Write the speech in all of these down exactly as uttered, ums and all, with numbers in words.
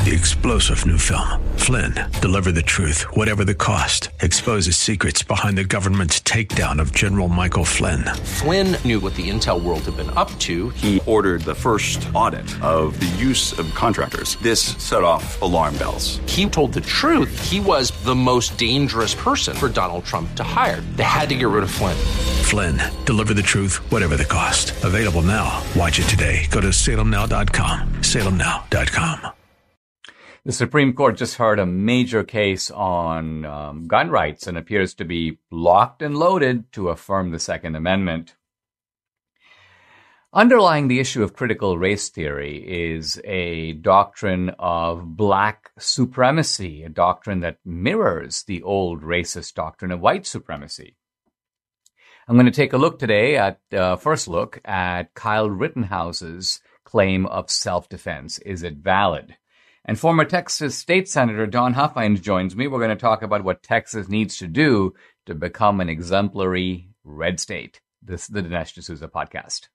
The explosive new film, Flynn, deliver the truth, whatever the cost, exposes secrets behind the government's takedown of General Michael Flynn. Flynn knew what the intel world had been up to. He ordered the first audit of the use of contractors. This set off alarm bells. He told the truth. He was the most dangerous person for Donald Trump to hire. They had to get rid of Flynn. Flynn, deliver the truth, whatever the cost. Available now. Watch it today. Go to salem now dot com. salem now dot com. The Supreme Court just heard a major case on um, gun rights and appears to be locked and loaded to affirm the Second Amendment. Underlying the issue of critical race theory is a doctrine of black supremacy, a doctrine that mirrors the old racist doctrine of white supremacy. I'm going to take a look today at, uh, first look at Kyle Rittenhouse's claim of self-defense. Is it valid? And former Texas State Senator Don Huffines joins me. We're going to talk about what Texas needs to do to become an exemplary red state. This is the Dinesh D'Souza podcast.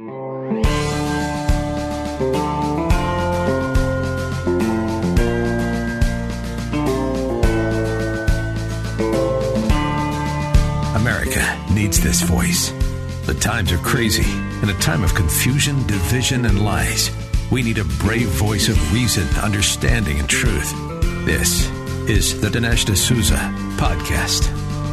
America needs this voice. The times are crazy. In a time of confusion, division, and lies, we need a brave voice of reason, understanding, and truth. This is the Dinesh D'Souza podcast.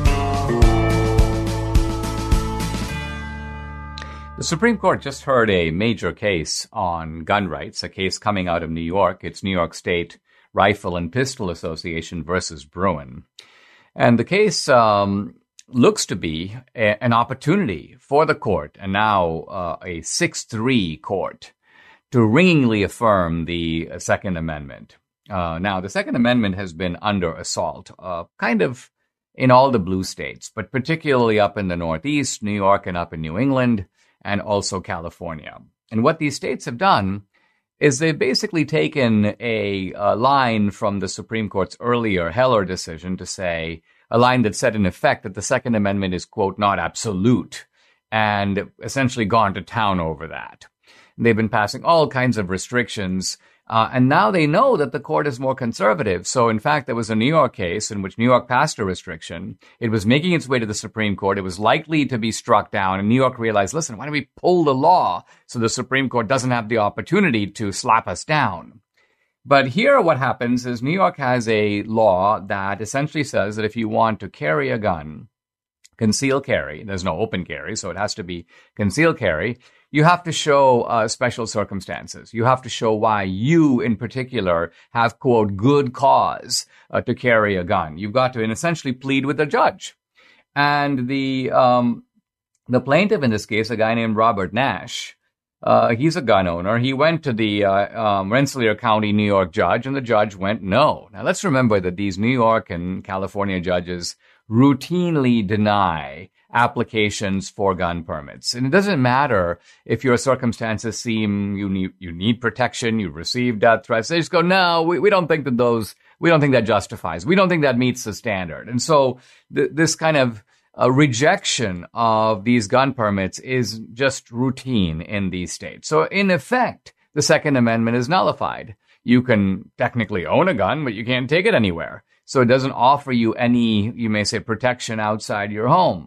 The Supreme Court just heard a major case on gun rights, a case coming out of New York. It's New York State Rifle and Pistol Association versus Bruen. And the case um, looks to be a, an opportunity for the court, and now uh, a six three court, to ringingly affirm the Second Amendment. Uh, now, the Second Amendment has been under assault, uh, kind of in all the blue states, but particularly up in the Northeast, New York, and up in New England, and also California. And what these states have done is they've basically taken a, a line from the Supreme Court's earlier Heller decision to say, a line that said in effect that the Second Amendment is, quote, not absolute, and essentially gone to town over that. They've been passing all kinds of restrictions, uh, and now they know that the court is more conservative. So, in fact, there was a New York case in which New York passed a restriction. It was making its way to the Supreme Court. It was likely to be struck down, and New York realized, listen, why don't we pull the law so the Supreme Court doesn't have the opportunity to slap us down? But here what happens is New York has a law that essentially says that if you want to carry a gun, conceal carry, there's no open carry, so it has to be conceal carry, you have to show uh, special circumstances. You have to show why you, in particular, have, quote, good cause uh, to carry a gun. You've got to essentially plead with the judge. And the um, the plaintiff in this case, a guy named Robert Nash, uh, he's a gun owner. He went to the uh, um, Rensselaer County, New York judge, and the judge went no. Now, let's remember that these New York and California judges routinely deny applications for gun permits. And it doesn't matter if your circumstances seem you need you need protection, you receive death threats. They just go, no, we, we don't think that those, we don't think that justifies. We don't think that meets the standard. And so th- this kind of uh, rejection of these gun permits is just routine in these states. So in effect, the Second Amendment is nullified. You can technically own a gun, but you can't take it anywhere. So it doesn't offer you any, you may say, protection outside your home.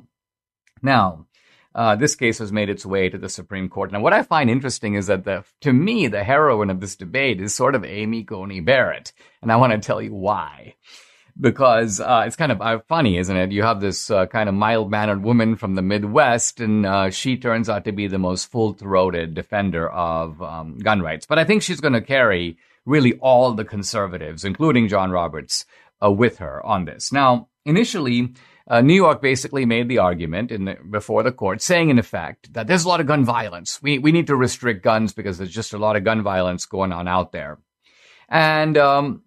Now, uh, this case has made its way to the Supreme Court. Now, what I find interesting is that, the, to me, the heroine of this debate is sort of Amy Coney Barrett. And I want to tell you why. Because uh, it's kind of uh, funny, isn't it? You have this uh, kind of mild-mannered woman from the Midwest, and uh, she turns out to be the most full-throated defender of um, gun rights. But I think she's going to carry really all the conservatives, including John Roberts, uh, with her on this. Now, initially, Uh, New York basically made the argument in the, before the court, saying in effect that there's a lot of gun violence. We we need to restrict guns because there's just a lot of gun violence going on out there. And um,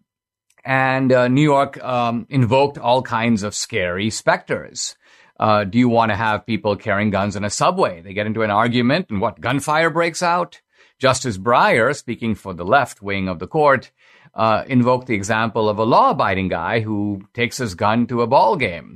and uh, New York um, invoked all kinds of scary specters. Uh, do you want to have people carrying guns in a subway? They get into an argument, and what, gunfire breaks out? Justice Breyer, speaking for the left wing of the court, uh, invoked the example of a law-abiding guy who takes his gun to a ball game.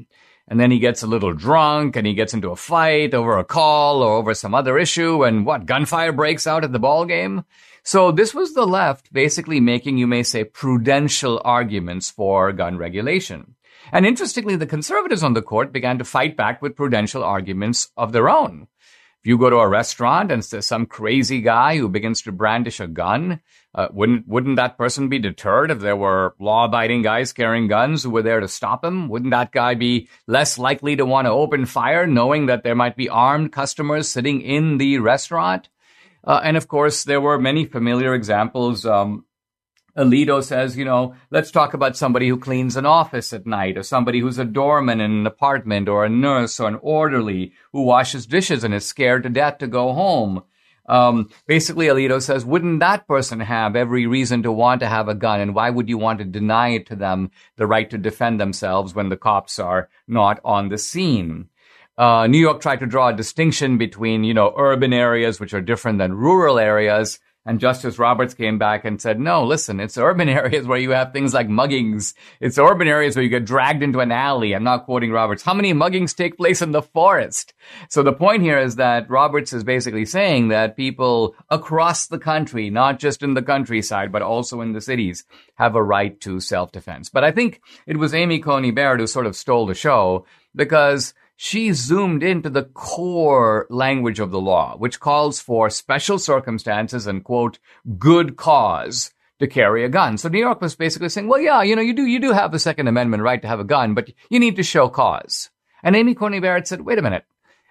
and then he gets a little drunk and he gets into a fight over a call or over some other issue, and what, gunfire breaks out at the ball game? So this was the left basically making, you may say, prudential arguments for gun regulation. And interestingly, the conservatives on the court began to fight back with prudential arguments of their own. If you go to a restaurant and there's some crazy guy who begins to brandish a gun, uh, wouldn't wouldn't that person be deterred if there were law-abiding guys carrying guns who were there to stop him? Wouldn't that guy be less likely to want to open fire, knowing that there might be armed customers sitting in the restaurant? Uh, and of course, there were many familiar examples. Um, Alito says, you know, let's talk about somebody who cleans an office at night, or somebody who's a doorman in an apartment, or a nurse or an orderly who washes dishes and is scared to death to go home. Um, basically, Alito says, wouldn't that person have every reason to want to have a gun? And why would you want to deny it to them, the right to defend themselves when the cops are not on the scene? Uh, New York tried to draw a distinction between, you know, urban areas, which are different than rural areas. And Justice Roberts came back and said, no, listen, it's urban areas where you have things like muggings. It's urban areas where you get dragged into an alley. I'm not quoting Roberts. How many muggings take place in the forest? So the point here is that Roberts is basically saying that people across the country, not just in the countryside, but also in the cities, have a right to self-defense. But I think it was Amy Coney Barrett who sort of stole the show, because she zoomed into the core language of the law, which calls for special circumstances and, quote, good cause to carry a gun. So New York was basically saying, well, yeah, you know, you do, you do have the Second Amendment right to have a gun, but you need to show cause. And Amy Coney Barrett said, wait a minute,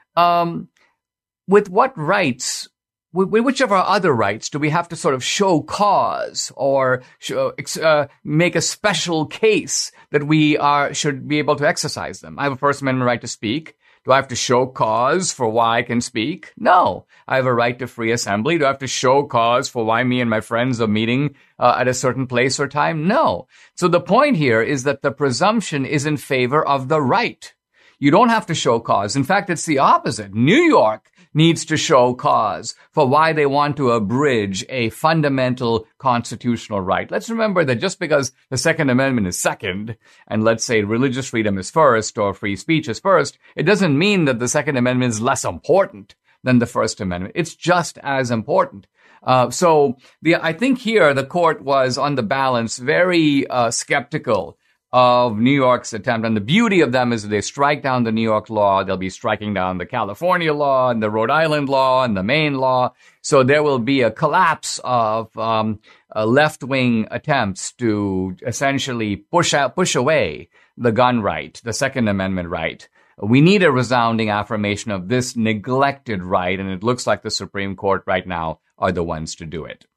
um, with what rights, with which of our other rights do we have to sort of show cause or show, uh, make a special case that we are should be able to exercise them? I have a First Amendment right to speak. Do I have to show cause for why I can speak? No. I have a right to free assembly. Do I have to show cause for why me and my friends are meeting uh, at a certain place or time? No. So the point here is that the presumption is in favor of the right. You don't have to show cause. In fact, it's the opposite. New York needs to show cause for why they want to abridge a fundamental constitutional right. Let's remember that just because the Second Amendment is second, and let's say religious freedom is first or free speech is first, it doesn't mean that the Second Amendment is less important than the First Amendment. It's just as important. Uh, so the, I think here the court was on the balance very uh, skeptical of New York's attempt. And the beauty of them is that they strike down the New York law. They'll be striking down the California law and the Rhode Island law and the Maine law. So there will be a collapse of um, uh, left-wing attempts to essentially push out, push away the gun right, the Second Amendment right. We need a resounding affirmation of this neglected right, and it looks like the Supreme Court right now are the ones to do it.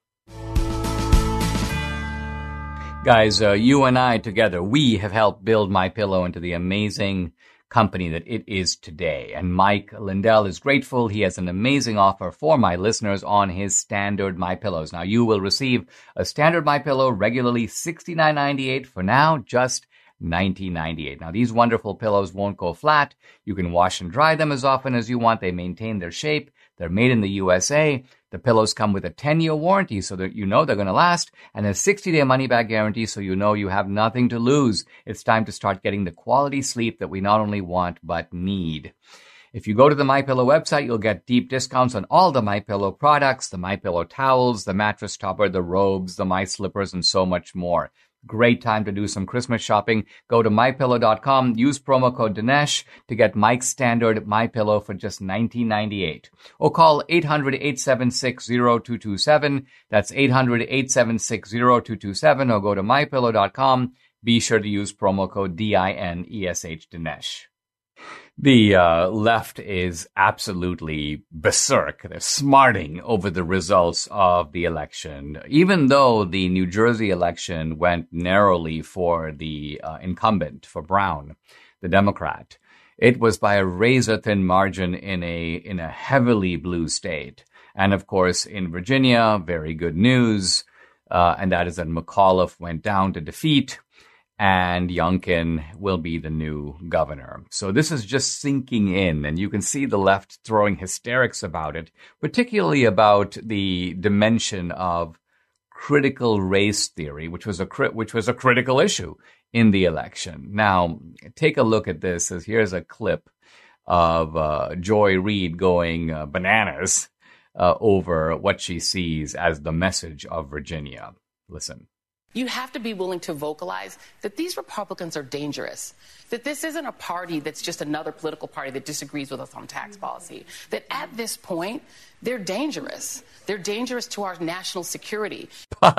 Guys, uh, you and I together, we have helped build MyPillow into the amazing company that it is today. And Mike Lindell is grateful. He has an amazing offer for my listeners on his standard MyPillows. Now, you will receive a standard MyPillow regularly sixty-nine ninety-eight. For now, just nineteen ninety-eight. Now, these wonderful pillows won't go flat. You can wash and dry them as often as you want. They maintain their shape. They're made in the U S A. The pillows come with a ten-year warranty so that you know they're going to last, and a sixty-day money-back guarantee so you know you have nothing to lose. It's time to start getting the quality sleep that we not only want but need. If you go to the MyPillow website, you'll get deep discounts on all the MyPillow products, the MyPillow towels, the mattress topper, the robes, the My Slippers, and so much more. Great time to do some Christmas shopping. Go to my pillow dot com, use promo code Dinesh to get Mike's standard MyPillow for just nineteen ninety-eight. Or call eight hundred, eight seven six, zero two two seven. That's eight hundred, eight seven six, zero two two seven. Or go to my pillow dot com. Be sure to use promo code D I N E S H Dinesh. The uh, left is absolutely berserk. They're smarting over the results of the election. Even though the New Jersey election went narrowly for the uh, incumbent, for Brown, the Democrat, it was by a razor-thin margin in a in a heavily blue state. And of course, in Virginia, very good news, uh, and that is that McAuliffe went down to defeat, and Youngkin will be the new governor. So this is just sinking in, and you can see the left throwing hysterics about it, particularly about the dimension of critical race theory, which was a which was a critical issue in the election. Now, take a look at this. As here's a clip of uh, Joy Reid going uh, bananas uh, over what she sees as the message of Virginia. Listen. You have to be willing to vocalize that these Republicans are dangerous, that this isn't a party that's just another political party that disagrees with us on tax policy, that at this point, they're dangerous. They're dangerous to our national security.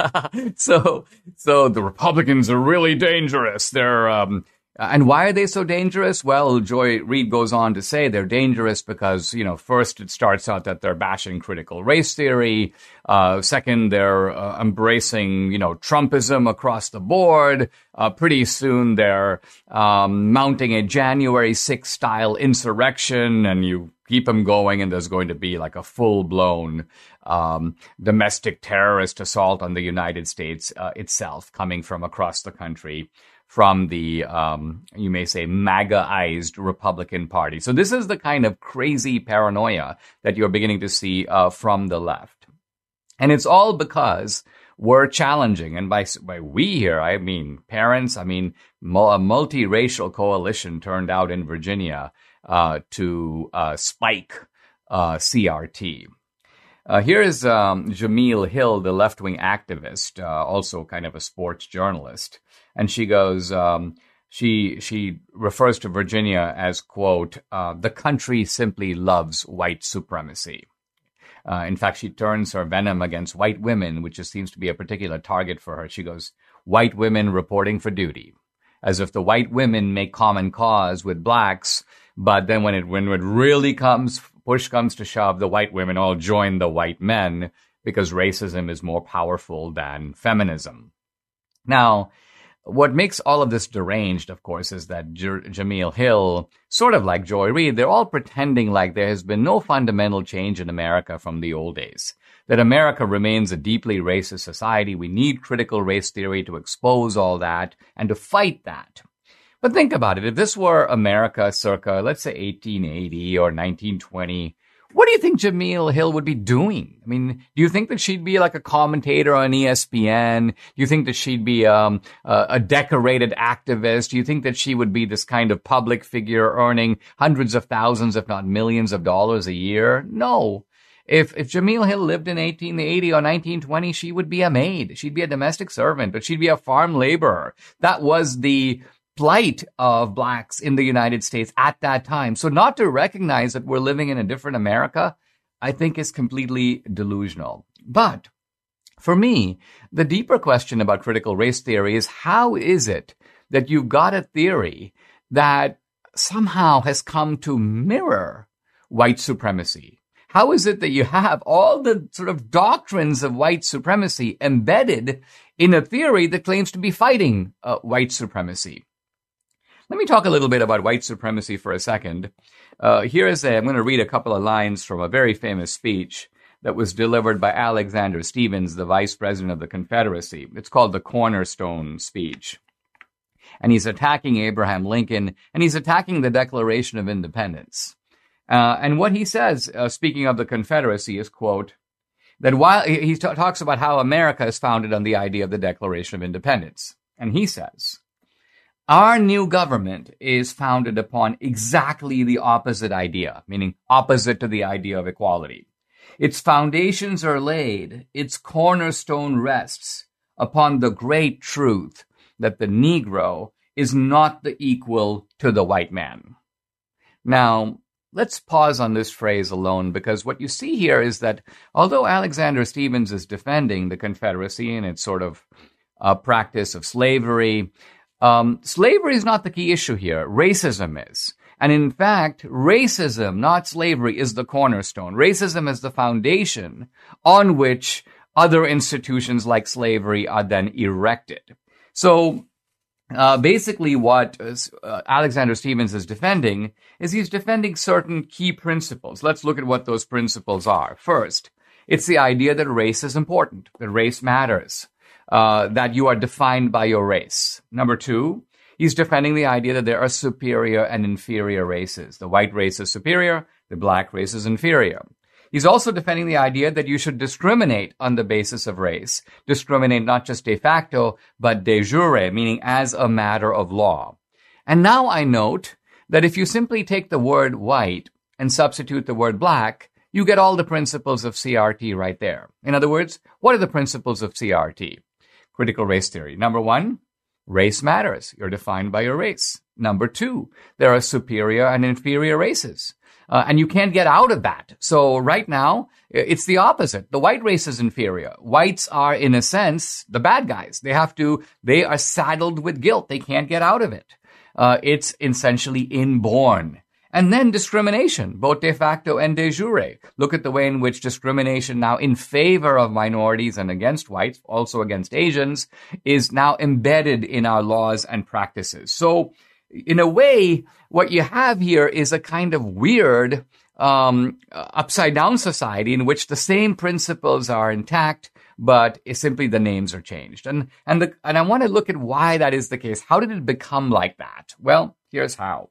so, so the Republicans are really dangerous. They're, um, and why are they so dangerous? Well, Joy Reid goes on to say they're dangerous because, you know, first it starts out that they're bashing critical race theory. Uh, second, they're uh, embracing, you know, Trumpism across the board. Uh, pretty soon they're um, mounting a January sixth style insurrection, and you keep them going, and there's going to be like a full-blown um, domestic terrorist assault on the United States uh, itself coming from across the country, from the, um, you may say, MAGA-ized Republican Party. So this is the kind of crazy paranoia that you're beginning to see uh, from the left. And it's all because we're challenging, and by, by we here, I mean parents, I mean a multiracial coalition turned out in Virginia uh, to uh, spike uh, C R T. Uh, here is um, Jemele Hill, the left-wing activist, uh, also kind of a sports journalist. And she goes, um, she she refers to Virginia as, quote, uh, the country simply loves white supremacy. Uh, in fact, she turns her venom against white women, which just seems to be a particular target for her. She goes, white women reporting for duty, as if the white women make common cause with blacks. But then when it when it really comes, push comes to shove, the white women all join the white men because racism is more powerful than feminism. Now, what makes all of this deranged, of course, is that J- Jemele Hill, sort of like Joy Reid, they're all pretending like there has been no fundamental change in America from the old days, that America remains a deeply racist society. We need critical race theory to expose all that and to fight that. But think about it. If this were America circa, let's say, eighteen eighty or nineteen twenty, what do you think Jemele Hill would be doing? I mean, do you think that she'd be like a commentator on E S P N? Do you think that she'd be um, a, a decorated activist? Do you think that she would be this kind of public figure earning hundreds of thousands, if not millions of dollars a year? No. If if Jemele Hill lived in eighteen eighty or nineteen twenty, she would be a maid. She'd be a domestic servant, but she'd be a farm laborer. That was the plight of blacks in the United States at that time. So not to recognize that we're living in a different America, I think is completely delusional. But for me, the deeper question about critical race theory is, how is it that you've got a theory that somehow has come to mirror white supremacy? How is it that you have all the sort of doctrines of white supremacy embedded in a theory that claims to be fighting uh, white supremacy? Let me talk a little bit about white supremacy for a second. Uh, here is a, I'm going to read a couple of lines from a very famous speech that was delivered by Alexander Stephens, the vice president of the Confederacy. It's called the Cornerstone Speech. And he's attacking Abraham Lincoln, and he's attacking the Declaration of Independence. Uh, and what he says, uh, speaking of the Confederacy, is, quote, that while he, he t- talks about how America is founded on the idea of the Declaration of Independence. And he says, our new government is founded upon exactly the opposite idea, meaning opposite to the idea of equality. Its foundations are laid, its cornerstone rests upon the great truth that the Negro is not the equal to the white man. Now, let's pause on this phrase alone, because what you see here is that although Alexander Stephens is defending the Confederacy and its sort of uh, practice of slavery, Um, slavery is not the key issue here. Racism is. And in fact, racism, not slavery, is the cornerstone. Racism is the foundation on which other institutions like slavery are then erected. So uh, basically what uh, Alexander Stephens is defending is he's defending certain key principles. Let's look at what those principles are. First, it's the idea that race is important, that race matters. Uh, that you are defined by your race. Number two, he's defending the idea that there are superior and inferior races. The white race is superior, the black race is inferior. He's also defending the idea that you should discriminate on the basis of race. Discriminate not just de facto, but de jure, meaning as a matter of law. And now I note that if you simply take the word white and substitute the word black, you get all the principles of C R T right there. In other words, what are the principles of C R T? Critical race theory. Number one, race matters. You're defined by your race. Number two, there are superior and inferior races. Uh, and you can't get out of that. So right now, it's the opposite. The white race is inferior. Whites are, in a sense, the bad guys. They have to, they are saddled with guilt. They can't get out of it. Uh, it's essentially inborn. And then discrimination, both de facto and de jure. Look at the way in which discrimination now in favor of minorities and against whites, also against Asians, is now embedded in our laws and practices. So in a way, what you have here is a kind of weird um, upside-down society in which the same principles are intact, but it's simply the names are changed. And and the, and I want to look at why that is the case. How did it become like that? Well, here's how.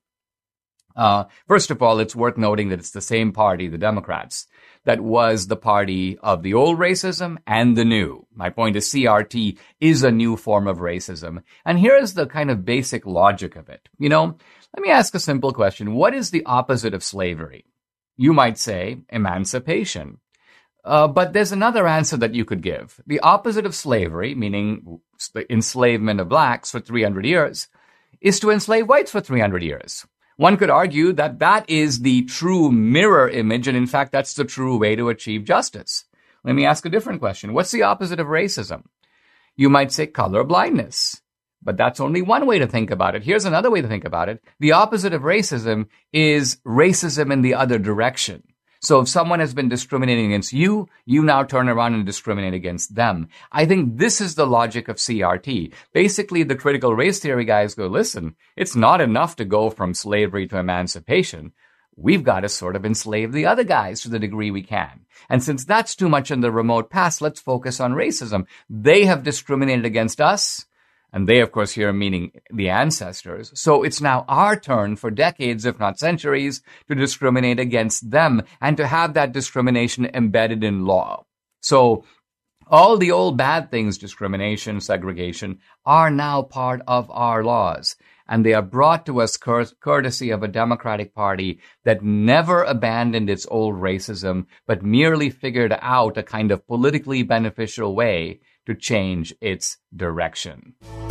Uh, first of all, it's worth noting that it's the same party, the Democrats, that was the party of the old racism and the new. My point is C R T is a new form of racism. And here's the kind of basic logic of it. You know, let me ask a simple question. What is the opposite of slavery? You might say emancipation. Uh, but there's another answer that you could give. The opposite of slavery, meaning the enslavement of blacks for three hundred years, is to enslave whites for three hundred years. One could argue that that is the true mirror image, and in fact, that's the true way to achieve justice. Let me ask a different question. What's the opposite of racism? You might say color blindness, but that's only one way to think about it. Here's another way to think about it. The opposite of racism is racism in the other direction. So if someone has been discriminating against you, you now turn around and discriminate against them. I think this is the logic of C R T. Basically, the critical race theory guys go, listen, it's not enough to go from slavery to emancipation. We've got to sort of enslave the other guys to the degree we can. And since that's too much in the remote past, let's focus on racism. They have discriminated against us. And they, of course, here meaning the ancestors. So it's now our turn for decades, if not centuries, to discriminate against them and to have that discrimination embedded in law. So all the old bad things, discrimination, segregation, are now part of our laws. And they are brought to us cur- courtesy of a Democratic Party that never abandoned its old racism, but merely figured out a kind of politically beneficial way to change its direction.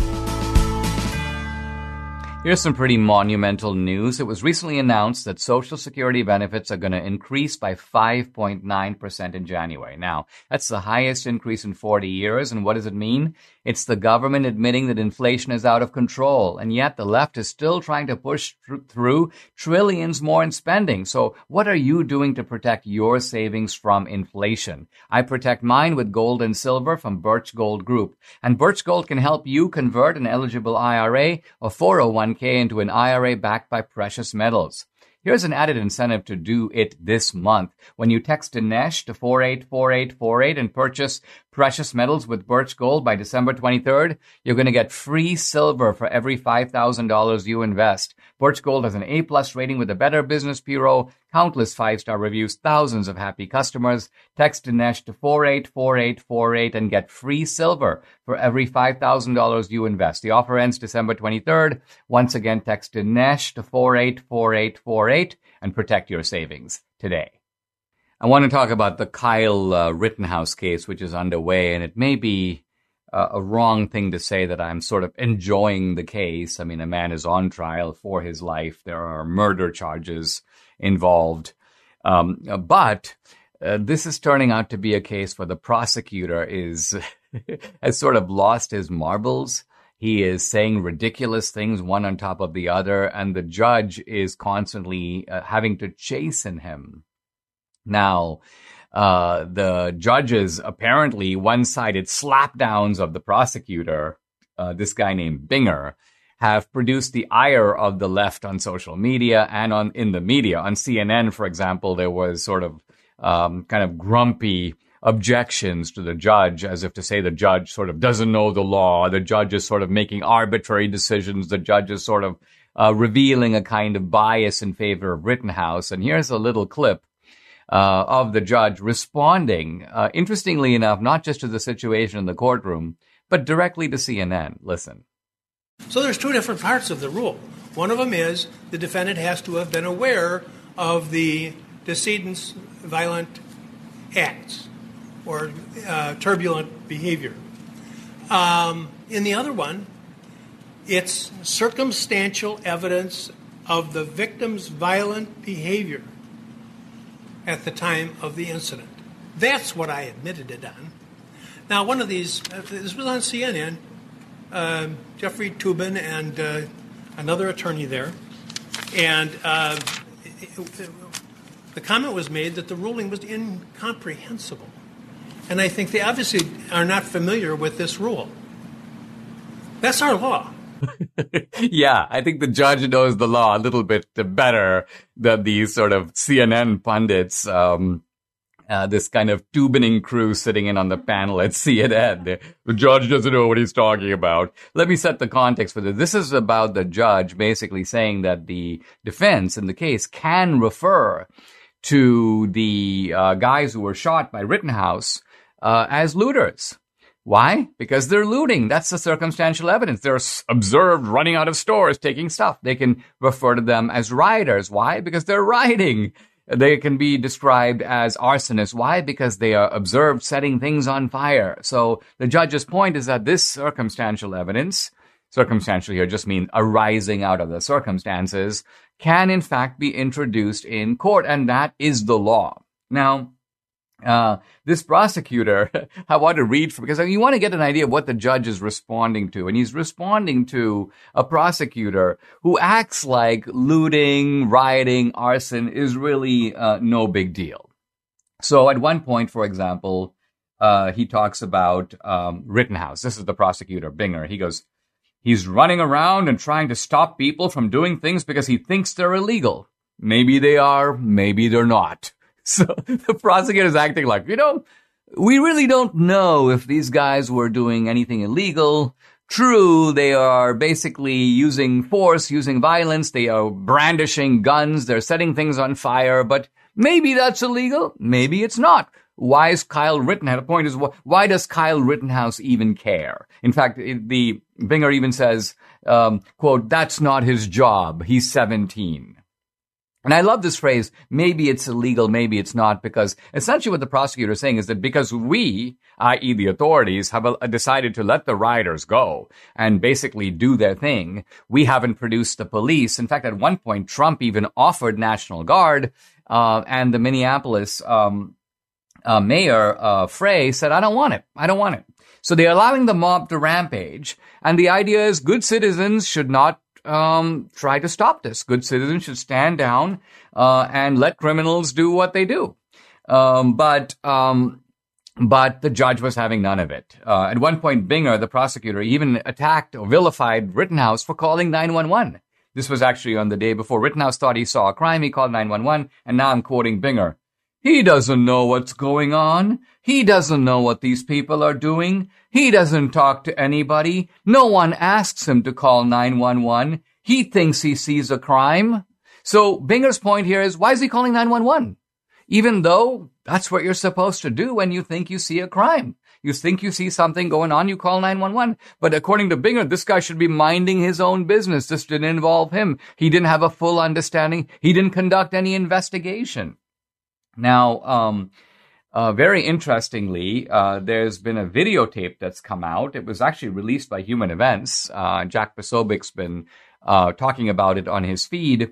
Here's some pretty monumental news. It was recently announced that Social Security benefits are going to increase by five point nine percent in January. Now, that's the highest increase in forty years. And what does it mean? It's the government admitting that inflation is out of control. And yet the left is still trying to push th- through trillions more in spending. So what are you doing to protect your savings from inflation? I protect mine with gold and silver from Birch Gold Group. And Birch Gold can help you convert an eligible I R A or four oh one k into an I R A backed by precious metals. Here's an added incentive to do it this month. When you text Dinesh to four eight four eight four eight and purchase precious metals with Birch Gold by December twenty-third, you're going to get free silver for every five thousand dollars you invest. Birch Gold has an A-plus rating with the Better Business Bureau, countless five-star reviews, thousands of happy customers. Text Dinesh to four eight four eight four eight and get free silver for every five thousand dollars you invest. The offer ends December twenty-third. Once again, text Dinesh to four eight four eight four eight and protect your savings today. I want to talk about the Kyle uh, Rittenhouse case, which is underway, and it may be uh, a wrong thing to say that I'm sort of enjoying the case. I mean, a man is on trial for his life. There are murder charges involved. Um, but uh, this is turning out to be a case where the prosecutor is has sort of lost his marbles. He is saying ridiculous things, one on top of the other, and the judge is constantly uh, having to chasten him. Now, uh, the judges apparently one-sided slapdowns of the prosecutor, uh, this guy named Binger, have produced the ire of the left on social media and on in the media. On C N N, for example, there was sort of um, kind of grumpy objections to the judge, as if to say the judge sort of doesn't know the law. The judge is sort of making arbitrary decisions. The judge is sort of uh, revealing a kind of bias in favor of Rittenhouse. And here's a little clip uh, of the judge responding, uh, interestingly enough, not just to the situation in the courtroom, but directly to C N N. Listen. So there's two different parts of the rule. One of them is the defendant has to have been aware of the decedent's violent acts or uh, turbulent behavior. Um, in the other one, it's circumstantial evidence of the victim's violent behavior at the time of the incident. That's what I admitted it on. Now, one of these, uh, this was on C N N, uh, Jeffrey Toobin and uh, another attorney there, and uh, it, it, the comment was made that the ruling was incomprehensible. And I think they obviously are not familiar with this rule. That's our law. Yeah, I think the judge knows the law a little bit better than these sort of C N N pundits, um, uh, this kind of Tubining crew sitting in on the panel at C N N. The, the judge doesn't know what he's talking about. Let me set the context for this. This is about the judge basically saying that the defense in the case can refer to the uh, guys who were shot by Rittenhouse uh, as looters. Why? Because they're looting. That's the circumstantial evidence. They're observed running out of stores, taking stuff. They can refer to them as rioters. Why? Because they're rioting. They can be described as arsonists. Why? Because they are observed setting things on fire. So the judge's point is that this circumstantial evidence, circumstantial here just means arising out of the circumstances, can in fact be introduced in court, and that is the law. Now, Uh, this prosecutor, I want to read from, because I mean, you want to get an idea of what the judge is responding to. And he's responding to a prosecutor who acts like looting, rioting, arson is really uh, no big deal. So at one point, for example, uh, he talks about um, Rittenhouse. This is the prosecutor, Binger. He goes, he's running around and trying to stop people from doing things because he thinks they're illegal. Maybe they are, maybe they're not. So the prosecutor is acting like, you know, we really don't know if these guys were doing anything illegal. True, they are basically using force, using violence. They are brandishing guns. They're setting things on fire. But maybe that's illegal. Maybe it's not. Why is Kyle Rittenhouse? The point is, why does Kyle Rittenhouse even care? In fact, the Binger even says, um, quote, that's not his job. He's seventeen. And I love this phrase, maybe it's illegal, maybe it's not, because essentially what the prosecutor is saying is that because we, that is the authorities, have a, a decided to let the rioters go and basically do their thing, we haven't produced the police. In fact, at one point, Trump even offered National Guard, uh, and the Minneapolis um, uh, mayor, uh, Frey, said, I don't want it. I don't want it. So they're allowing the mob to rampage. And the idea is good citizens should not Um, try to stop this. Good citizens should stand down uh, and let criminals do what they do. Um, but um, but the judge was having none of it. Uh, at one point, Binger, the prosecutor, even attacked or vilified Rittenhouse for calling nine one one. This was actually on the day before Rittenhouse thought he saw a crime. He called nine one one, and now I'm quoting Binger. He doesn't know what's going on. He doesn't know what these people are doing. He doesn't talk to anybody. No one asks him to call nine one one. He thinks he sees a crime. So Binger's point here is, why is he calling nine one one? Even though that's what you're supposed to do when you think you see a crime. You think you see something going on, you call nine one one. But according to Binger, this guy should be minding his own business. This didn't involve him. He didn't have a full understanding. He didn't conduct any investigation. Now, um, uh, very interestingly, uh, there's been a videotape that's come out. It was actually released by Human Events. Uh, Jack Posobiec's been uh, talking about it on his feed.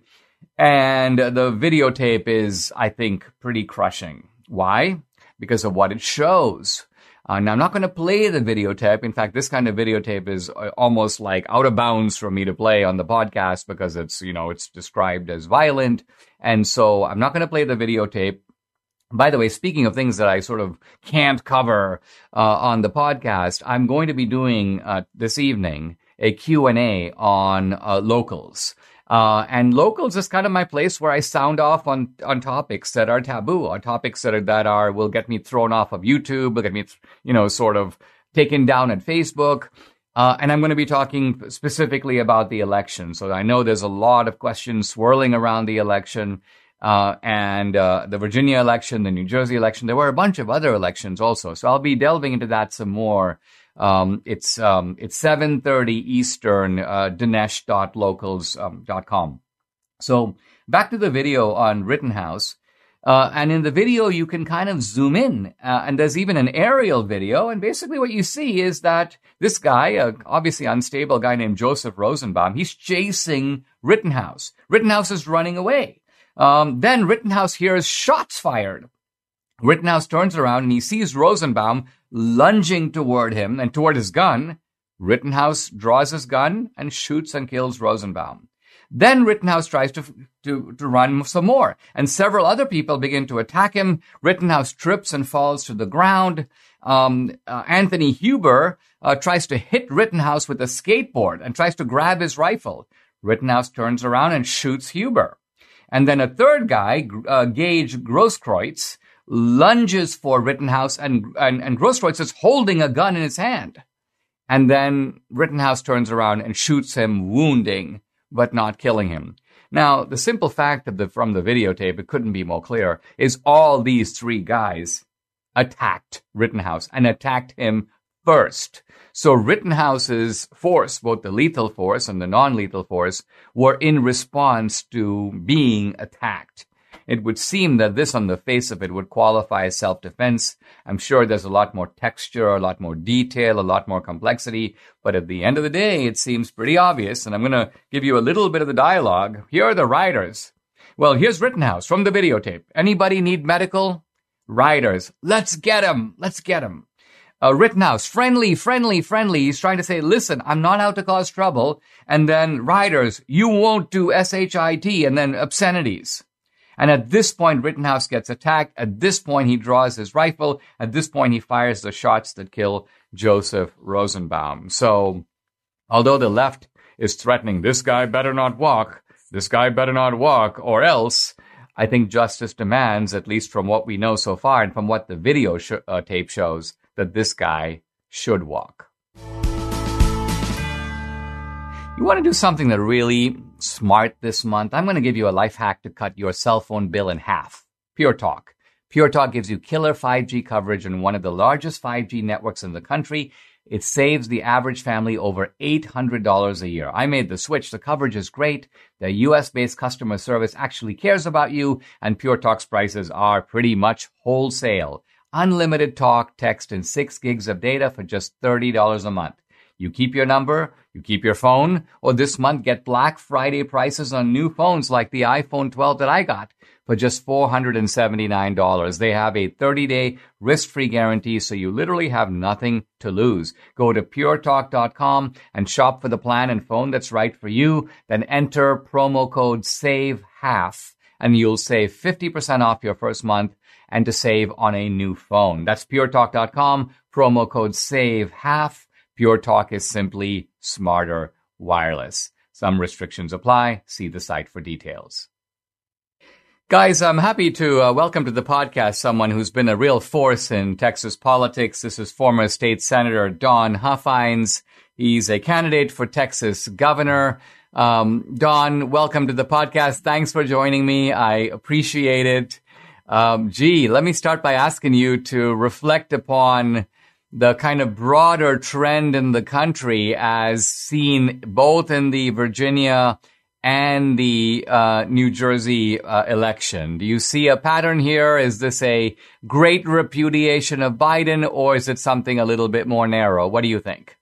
And the videotape is, I think, pretty crushing. Why? Because of what it shows. Uh, now, I'm not going to play the videotape. In fact, this kind of videotape is almost like out of bounds for me to play on the podcast because it's, you know, it's described as violent. And so I'm not going to play the videotape. By the way, speaking of things that I sort of can't cover uh, on the podcast, I'm going to be doing uh, this evening a Q and A on uh, locals. Uh, and locals is kind of my place where I sound off on, on topics that are taboo, on topics that are, that are, will get me thrown off of YouTube, will get me, you know, sort of taken down at Facebook. Uh, and I'm going to be talking specifically about the election. So I know there's a lot of questions swirling around the election. uh, and uh, the Virginia election, the New Jersey election. There were a bunch of other elections also. So I'll be delving into that some more. Um, it's um, it's seven thirty Eastern, uh, dinesh dot locals dot com. So back to the video on Rittenhouse. Uh, and in the video, you can kind of zoom in, uh, and there's even an aerial video. And basically what you see is that this guy, a obviously unstable guy named Joseph Rosenbaum, he's chasing Rittenhouse. Rittenhouse is running away. Um, then Rittenhouse hears shots fired. Rittenhouse turns around and he sees Rosenbaum lunging toward him and toward his gun. Rittenhouse draws his gun and shoots and kills Rosenbaum. Then Rittenhouse tries to, to, to run some more, and several other people begin to attack him. Rittenhouse trips and falls to the ground. Um, uh, Anthony Huber uh, tries to hit Rittenhouse with a skateboard and tries to grab his rifle. Rittenhouse turns around and shoots Huber. And then a third guy, uh, Gage Grosskreutz, lunges for Rittenhouse, and, and, and Grosskreutz is holding a gun in his hand. And then Rittenhouse turns around and shoots him, wounding but not killing him. Now, the simple fact of the from the videotape, it couldn't be more clear, is all these three guys attacked Rittenhouse and attacked him first. So Rittenhouse's force, both the lethal force and the non-lethal force, were in response to being attacked. It would seem that this, on the face of it, would qualify as self-defense. I'm sure there's a lot more texture, a lot more detail, a lot more complexity. But at the end of the day, it seems pretty obvious. And I'm going to give you a little bit of the dialogue. Here are the riders. Well, here's Rittenhouse from the videotape. Anybody need medical? Riders. Let's get him. Let's get him. Uh, Rittenhouse, friendly, friendly, friendly. He's trying to say, listen, I'm not out to cause trouble. And then riders, you won't do S H I T, and then obscenities. And at this point, Rittenhouse gets attacked. At this point, he draws his rifle. At this point, he fires the shots that kill Joseph Rosenbaum. So, although the left is threatening, this guy better not walk, this guy better not walk, or else, I think justice demands, at least from what we know so far and from what the video sh- uh, tape shows, that this guy should walk. You want to do something that really smart this month? I'm going to give you a life hack to cut your cell phone bill in half. Pure Talk. Pure Talk gives you killer five G coverage in one of the largest five G networks in the country. It saves the average family over eight hundred dollars a year. I made the switch. The coverage is great. The U S-based customer service actually cares about you, and Pure Talk's prices are pretty much wholesale. Unlimited talk, text, and six gigs of data for just thirty dollars a month. You keep your number, you keep your phone, or this month get Black Friday prices on new phones like the iPhone twelve that I got for just four hundred seventy-nine dollars. They have a thirty-day risk-free guarantee, so you literally have nothing to lose. Go to pure talk dot com and shop for the plan and phone that's right for you. Then enter promo code SAVEHALF, and you'll save fifty percent off your first month and to save on a new phone. That's pure talk dot com, promo code SAVEHALF. Pure Talk is simply smarter wireless. Some restrictions apply. See the site for details. Guys, I'm happy to uh, welcome to the podcast someone who's been a real force in Texas politics. This is former State Senator Don Huffines. He's a candidate for Texas governor. Um, Don, welcome to the podcast. Thanks for joining me. I appreciate it. Um, gee, let me start by asking you to reflect upon the kind of broader trend in the country as seen both in the Virginia and the uh, New Jersey uh, election. Do you see a pattern here? Is this a great repudiation of Biden, or is it something a little bit more narrow? What do you think?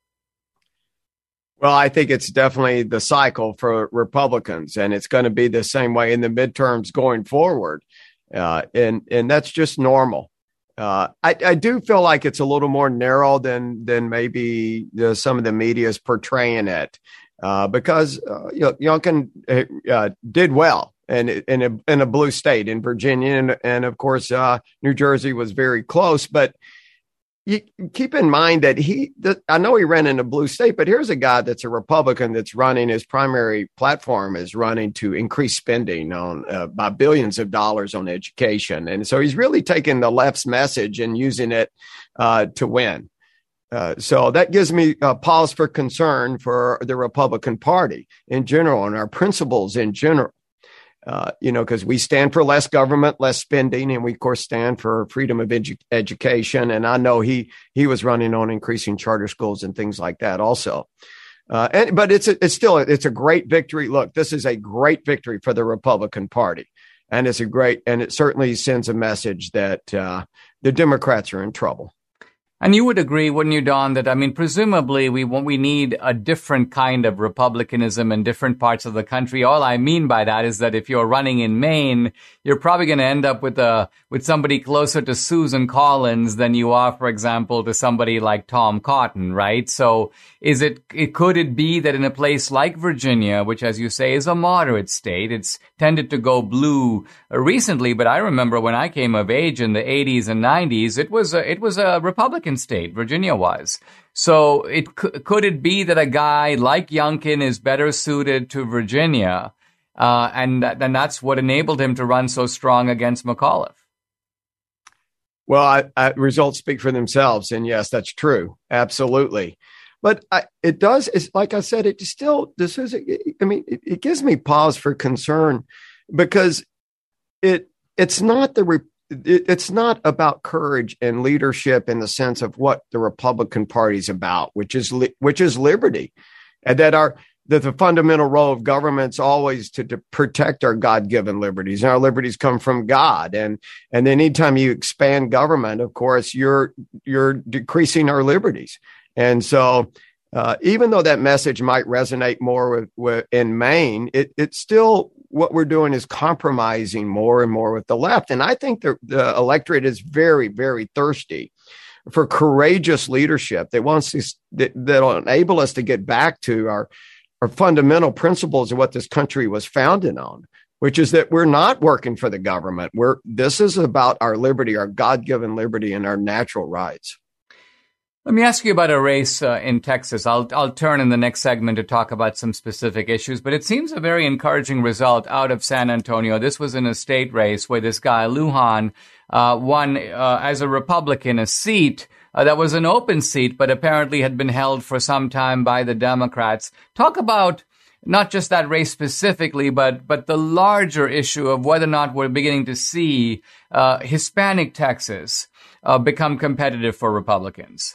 Well, I think it's definitely the cycle for Republicans, and it's going to be the same way in the midterms going forward. Uh, and, and that's just normal. Uh, I, I do feel like it's a little more narrow than than maybe the, some of the media is portraying it, uh, because uh, you know, Youngkin uh, did well in in a, in a blue state in Virginia, and, and of course uh, New Jersey was very close. But you keep in mind that he, the, I know he ran in a blue state, but here's a guy that's a Republican that's running, his primary platform is running to increase spending on uh, by billions of dollars on education. And so he's really taking the left's message and using it uh, to win. Uh, so that gives me a pause for concern for the Republican Party in general and our principles in general. Uh, you know, because we stand for less government, less spending, and we, of course, stand for freedom of edu- education. And I know he he was running on increasing charter schools and things like that also. Uh, and but it's a, it's still it's a great victory. Look, this is a great victory for the Republican Party, and it's a great and it certainly sends a message that uh, the Democrats are in trouble. And you would agree, wouldn't you, Don, that, I mean, presumably we we need a different kind of republicanism in different parts of the country. All I mean by that is that if you're running in Maine, you're probably going to end up with a with somebody closer to Susan Collins than you are, for example, to somebody like Tom Cotton, right? So is it, it could it be that in a place like Virginia, which, as you say, is a moderate state, it's tended to go blue recently, but I remember when I came of age in the eighties and nineties, it was a, it was a Republican state, Virginia was. So it could it be that a guy like Youngkin is better suited to Virginia, uh, and then that's what enabled him to run so strong against McAuliffe? Well, I, I, results speak for themselves, and yes, that's true, absolutely. But I, it does. It's like I said. It still. This is. I mean, it, it gives me pause for concern because it. It's not the. It, it's not about courage and leadership in the sense of what the Republican Party is about, which is which is liberty, and that our that the fundamental role of government's always to, to protect our God-given liberties. And our liberties come from God, and and anytime you expand government, of course, you're you're decreasing our liberties. And so, uh, even though that message might resonate more with, with in Maine, it it's still what we're doing is compromising more and more with the left. And I think the, the electorate is very, very thirsty for courageous leadership that wants to that that'll enable us to get back to our our fundamental principles of what this country was founded on, which is that we're not working for the government. We're this is about our liberty, our God-given liberty, and our natural rights. Let me ask you about a race uh, in Texas. I'll I'll turn in the next segment to talk about some specific issues, but it seems a very encouraging result out of San Antonio. This was in a state race where this guy, Lujan, uh, won uh, as a Republican a seat uh, that was an open seat, but apparently had been held for some time by the Democrats. Talk about not just that race specifically, but but the larger issue of whether or not we're beginning to see uh, Hispanic Texas uh, become competitive for Republicans.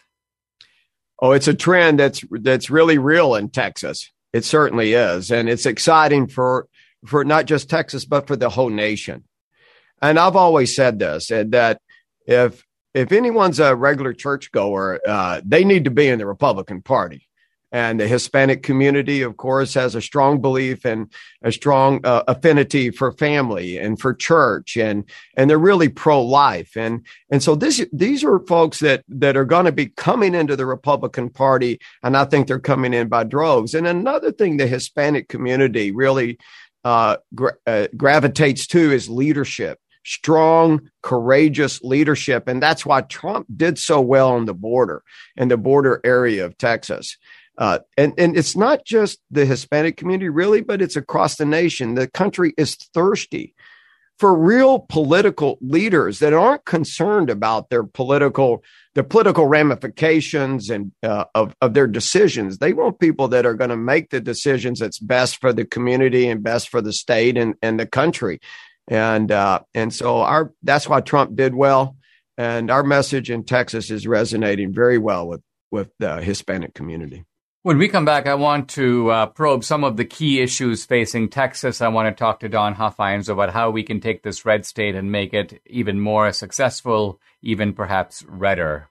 Oh, it's a trend that's that's really real in Texas. It certainly is. And it's exciting for for not just Texas, but for the whole nation. And I've always said this, that if if anyone's a regular churchgoer, uh, they need to be in the Republican Party. And the Hispanic community, of course, has a strong belief and a strong uh, affinity for family and for church, and and they're really pro-life. And and so this these are folks that that are going to be coming into the Republican Party, and I think they're coming in by droves. And another thing the Hispanic community really uh, gra- uh, gravitates to is leadership. Strong, courageous leadership. And that's why Trump did so well on the border, in the border area of Texas. Uh, and, and it's not just the Hispanic community, really, but it's across the nation. The country is thirsty for real political leaders that aren't concerned about their political, the political ramifications and uh, of, of their decisions. They want people that are going to make the decisions that's best for the community and best for the state and, and the country. And uh, and so our that's why Trump did well. And our message in Texas is resonating very well with, with the Hispanic community. When we come back, I want to uh, probe some of the key issues facing Texas. I want to talk to Don Huffines about how we can take this red state and make it even more successful, even perhaps redder.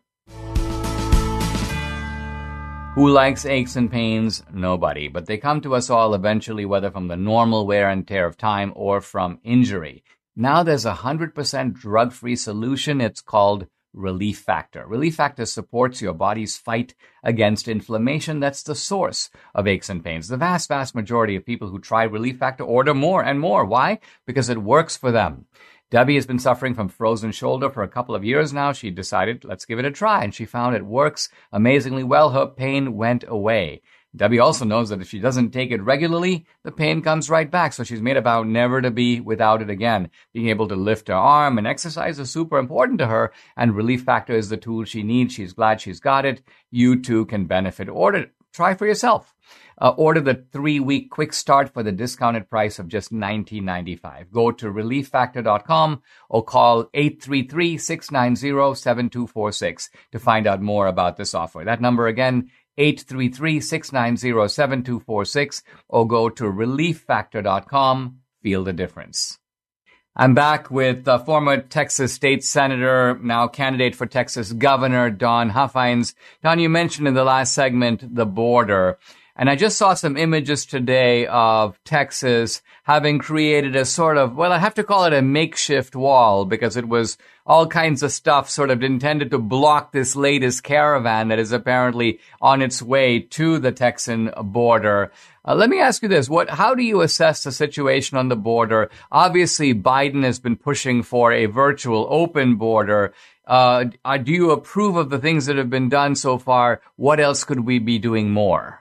Who likes aches and pains? Nobody. But they come to us all eventually, whether from the normal wear and tear of time or from injury. Now there's a one hundred percent drug-free solution. It's called Relief Factor. Relief Factor supports your body's fight against inflammation that's the source of aches and pains. The vast, vast majority of people who try Relief Factor order more and more. Why? Because it works for them. Debbie has been suffering from frozen shoulder for a couple of years now. She decided, let's give it a try, and she found it works amazingly well. Her pain went away. Debbie also knows that if she doesn't take it regularly, the pain comes right back. So she's made a vow never to be without it again. Being able to lift her arm and exercise is super important to her, and Relief Factor is the tool she needs. She's glad she's got it. You too can benefit. Order it. Try for yourself. Uh, order the three-week quick start for the discounted price of just nineteen ninety-five. Go to relief factor dot com or call eight three three, six nine zero, seven two four six to find out more about this offer. That number again, eight three three, six nine zero, seven two four six, or go to relief factor dot com. Feel the difference. I'm back with uh, former Texas State Senator, now candidate for Texas Governor, Don Huffines. Don, you mentioned in the last segment the border. And I just saw some images today of Texas having created a sort of, well, I have to call it a makeshift wall because it was all kinds of stuff sort of intended to block this latest caravan that is apparently on its way to the Texan border. Uh, let me ask you this. What, how do you assess the situation on the border? Obviously, Biden has been pushing for a virtual open border. Uh, do you approve of the things that have been done so far? What else could we be doing more?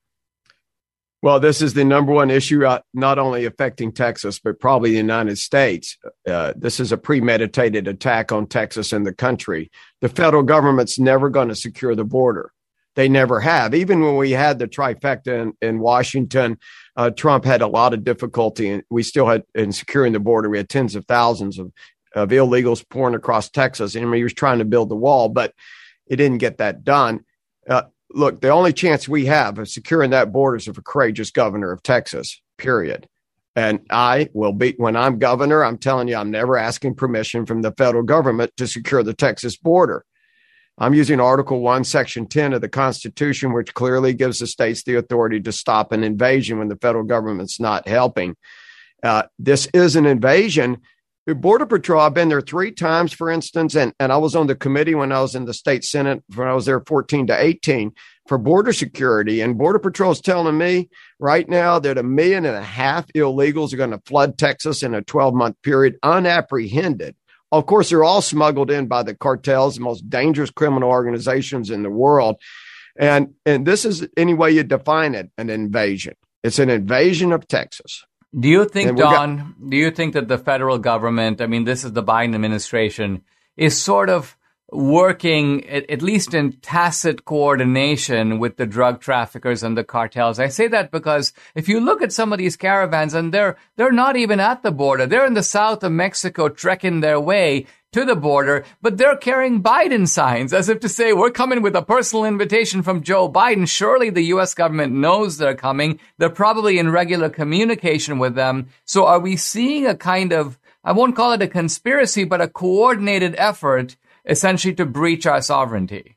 Well, this is the number one issue, uh, not only affecting Texas, but probably the United States. Uh, this is a premeditated attack on Texas and the country. The federal government's never going to secure the border. They never have. Even when we had the trifecta in, in Washington, uh, Trump had a lot of difficulty, and we still had in securing the border. We had tens of thousands of, of illegals pouring across Texas, and he was trying to build the wall, but he didn't get that done. Uh, Look, the only chance we have of securing that border is of a courageous governor of Texas, period. And I will be, when I'm governor, I'm telling you, I'm never asking permission from the federal government to secure the Texas border. I'm using Article one, Section ten of the Constitution, which clearly gives the states the authority to stop an invasion when the federal government's not helping. Uh, this is an invasion. The Border Patrol, I've been there three times, for instance, and, and I was on the committee when I was in the state Senate, when I was there fourteen to eighteen for border security. And Border Patrol is telling me right now that a million and a half illegals are going to flood Texas in a twelve month period, unapprehended. Of course, they're all smuggled in by the cartels, the most dangerous criminal organizations in the world. And, and this is any way you define it, an invasion. It's an invasion of Texas. Do you think, Don, got- do you think that the federal government, I mean, this is the Biden administration, is sort of working, at, at least in tacit coordination with the drug traffickers and the cartels? I say that because if you look at some of these caravans, and they're they're not even at the border, they're in the south of Mexico trekking their way to the border, but they're carrying Biden signs as if to say, we're coming with a personal invitation from Joe Biden. Surely the U S government knows they're coming. They're probably in regular communication with them. So are we seeing a kind of, I won't call it a conspiracy, but a coordinated effort essentially to breach our sovereignty?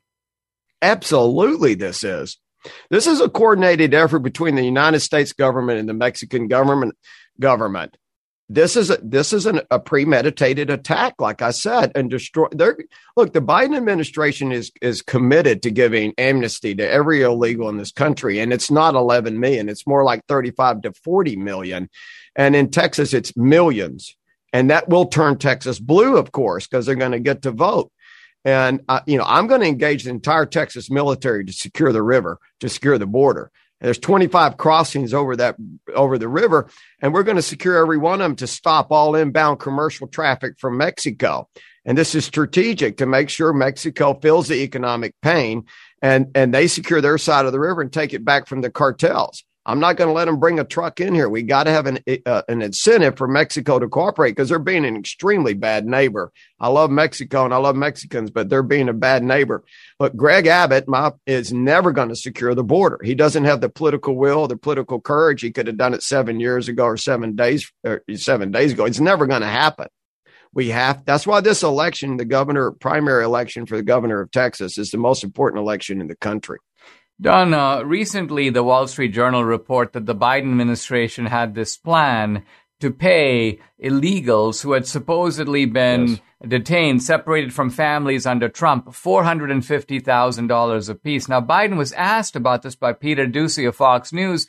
Absolutely, this is. This is a coordinated effort between the United States government and the Mexican government. government. This is a, this is an, a premeditated attack, like I said, and destroy. Look, the Biden administration is is committed to giving amnesty to every illegal in this country, and it's not eleven million; it's more like thirty-five to forty million. And in Texas, it's millions, and that will turn Texas blue, of course, because they're going to get to vote. And uh, you know, I'm going to engage the entire Texas military to secure the river, to secure the border. There's twenty-five crossings over that over the river, and we're going to secure every one of them to stop all inbound commercial traffic from Mexico. And this is strategic to make sure Mexico feels the economic pain, and, and they secure their side of the river and take it back from the cartels. I'm not going to let them bring a truck in here. We got to have an uh, an incentive for Mexico to cooperate because they're being an extremely bad neighbor. I love Mexico and I love Mexicans, but they're being a bad neighbor. But Greg Abbott my, is never going to secure the border. He doesn't have the political will, the political courage. He could have done it seven years ago or seven days or seven days ago. It's never going to happen. We have. That's why this election, the governor primary election for the governor of Texas, is the most important election in the country. Don, uh, recently the Wall Street Journal report that the Biden administration had this plan to pay illegals who had supposedly been yes. detained, separated from families under Trump, four hundred fifty thousand dollars apiece. Now, Biden was asked about this by Peter Doocy of Fox News.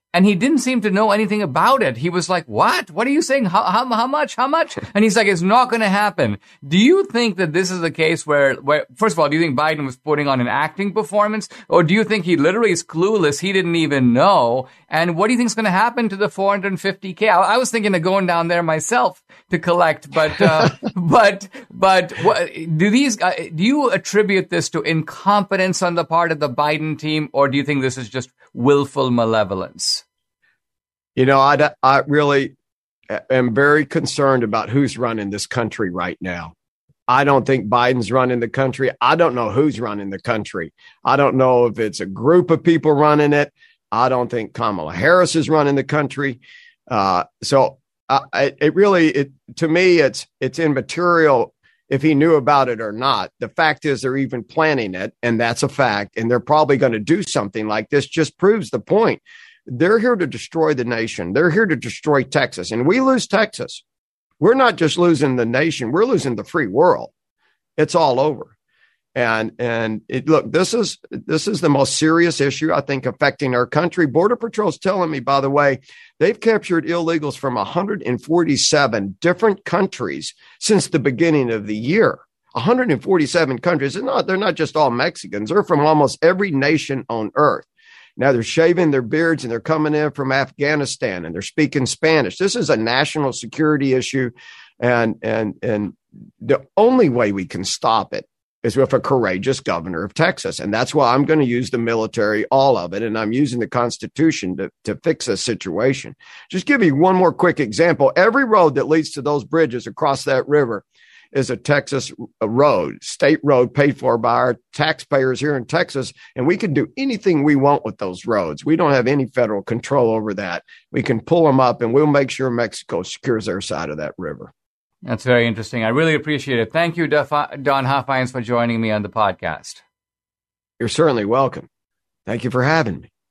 And he didn't seem to know anything about it. He was like, what? What are you saying? How, how, how much? How much? And he's like, it's not going to happen. Do you think that this is a case where, where, first of all, do you think Biden was putting on an acting performance? Or do you think he literally is clueless? He didn't even know. And what do you think is going to happen to the four hundred fifty K? I, I was thinking of going down there myself to collect, but, uh, but, but what, do these, uh, do you attribute this to incompetence on the part of the Biden team? Or do you think this is just willful malevolence? You know, I, I really am very concerned about who's running this country right now. I don't think Biden's running the country. I don't know who's running the country. I don't know if it's a group of people running it. I don't think Kamala Harris is running the country. Uh, so I, it really, it to me, it's it's immaterial if he knew about it or not. The fact is they're even planning it, and that's a fact. And they're probably going to do something like this. Just proves the point. They're here to destroy the nation. They're here to destroy Texas. And we lose Texas. We're not just losing the nation. We're losing the free world. It's all over. And and it, look, this is this is the most serious issue, I think, affecting our country. Border Patrol's telling me, by the way, they've captured illegals from one hundred forty-seven different countries since the beginning of the year. one hundred forty-seven countries. They're not, they're not just all Mexicans. They're from almost every nation on earth. Now they're shaving their beards and they're coming in from Afghanistan and they're speaking Spanish. This is a national security issue. And, and, and the only way we can stop it is with a courageous governor of Texas. And that's why I'm going to use the military, all of it. And I'm using the Constitution to, to fix this situation. Just give you one more quick example. Every road that leads to those bridges across that river is a Texas road, state road paid for by our taxpayers here in Texas. And we can do anything we want with those roads. We don't have any federal control over that. We can pull them up and we'll make sure Mexico secures their side of that river. That's very interesting. I really appreciate it. Thank you, Don Huffines, for joining me on the podcast. You're certainly welcome. Thank you for having me.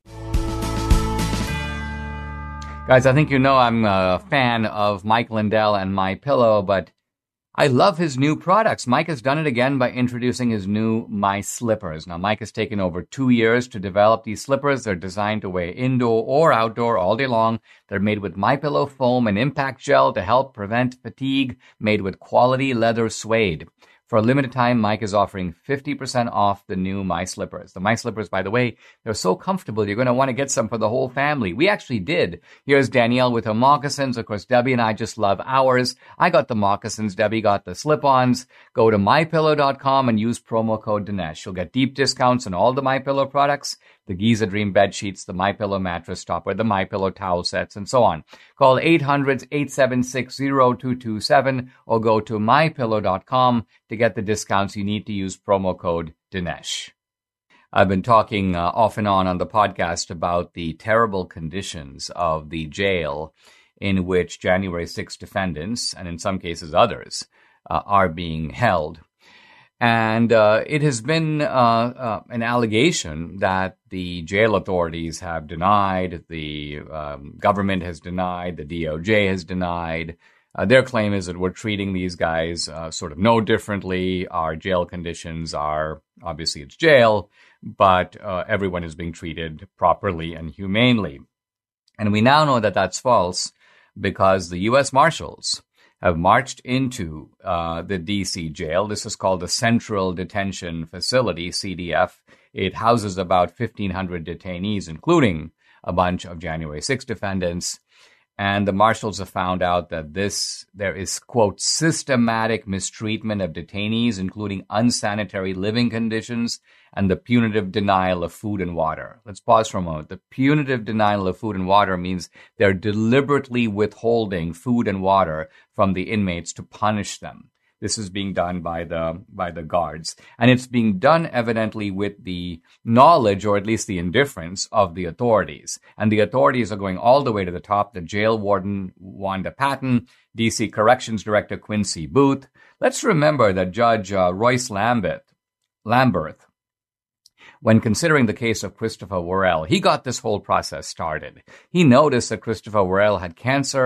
Guys, I think you know I'm a fan of Mike Lindell and MyPillow, but I love his new products. Mike has done it again by introducing his new My Slippers. Now, Mike has taken over two years to develop these slippers. They're designed to wear indoor or outdoor all day long. They're made with MyPillow foam and impact gel to help prevent fatigue, made with quality leather suede. For a limited time, Mike is offering fifty percent off the new My Slippers. The My Slippers, by the way, they're so comfortable, you're going to want to get some for the whole family. We actually did. Here's Danielle with her moccasins. Of course, Debbie and I just love ours. I got the moccasins. Debbie got the slip-ons. Go to my pillow dot com and use promo code Dinesh. You'll get deep discounts on all the MyPillow products, the Giza Dream bed sheets, the MyPillow mattress topper, the MyPillow towel sets, and so on. Call eight hundred, eight seven six, zero two two seven or go to my pillow dot com to get the discounts. You need to use promo code Dinesh. I've been talking uh, off and on on the podcast about the terrible conditions of the jail in which January sixth defendants, and in some cases others, uh, are being held. And uh, it has been uh, uh, an allegation that the jail authorities have denied, the um, government has denied, the D O J has denied. Uh, their claim is that we're treating these guys uh, sort of no differently. Our jail conditions are, obviously it's jail, but uh, everyone is being treated properly and humanely. And we now know that that's false because the U S Marshals have marched into uh, the D C jail. This is called the Central Detention Facility, C D F. It houses about fifteen hundred detainees, including a bunch of January sixth defendants. And the marshals have found out that this, there is, quote, systematic mistreatment of detainees, including unsanitary living conditions and the punitive denial of food and water. Let's pause for a moment. The punitive denial of food and water means they're deliberately withholding food and water from the inmates to punish them. This is being done by the by the guards. And it's being done evidently with the knowledge, or at least the indifference, of the authorities. And the authorities are going all the way to the top. The jail warden, Wanda Patton, D C Corrections Director Quincy Booth. Let's remember that Judge uh, Royce Lamberth, Lamberth, when considering the case of Christopher Worrell, he got this whole process started. He noticed that Christopher Worrell had cancer,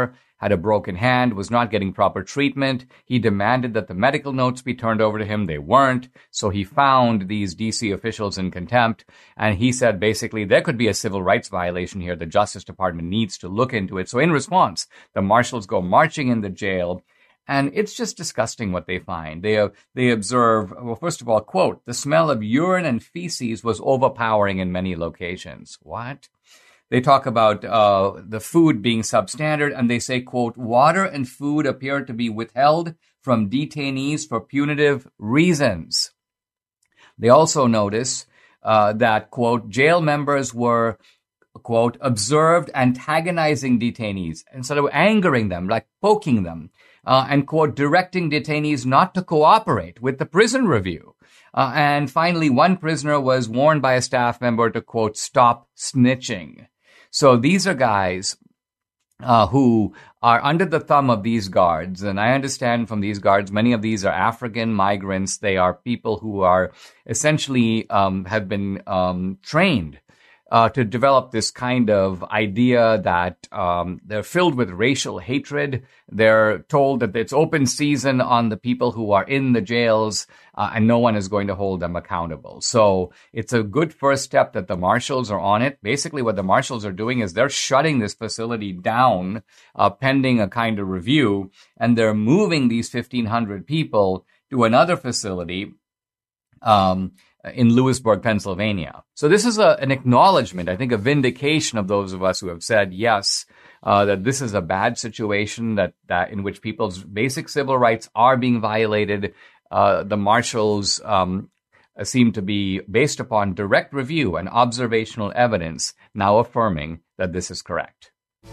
had a broken hand, was not getting proper treatment. He demanded that the medical notes be turned over to him. They weren't. So he found these D C officials in contempt. And he said, basically, there could be a civil rights violation here. The Justice Department needs to look into it. So in response, the marshals go marching in the jail. And it's just disgusting what they find. They uh, they observe, well, first of all, quote, the smell of urine and feces was overpowering in many locations. What? They talk about uh, the food being substandard, and they say, quote, water and food appeared to be withheld from detainees for punitive reasons. They also notice uh, that, quote, jail members were, quote, observed antagonizing detainees instead of angering them, like poking them. Uh, and, quote, directing detainees not to cooperate with the prison review. Uh, and finally, one prisoner was warned by a staff member to, quote, stop snitching. So these are guys uh, who are under the thumb of these guards. And I understand from these guards, many of these are African migrants. They are people who are essentially um, have been um, trained Uh, to develop this kind of idea that um, they're filled with racial hatred. They're told that it's open season on the people who are in the jails, uh, and no one is going to hold them accountable. So it's a good first step that the marshals are on it. Basically, what the marshals are doing is they're shutting this facility down, uh, pending a kind of review, and they're moving these fifteen hundred people to another facility, um, in Lewisburg, Pennsylvania. So this is a, an acknowledgement, I think a vindication of those of us who have said, yes, uh, that this is a bad situation, that, that in which people's basic civil rights are being violated. Uh, the marshals um, seem to be, based upon direct review and observational evidence, now affirming that this is correct.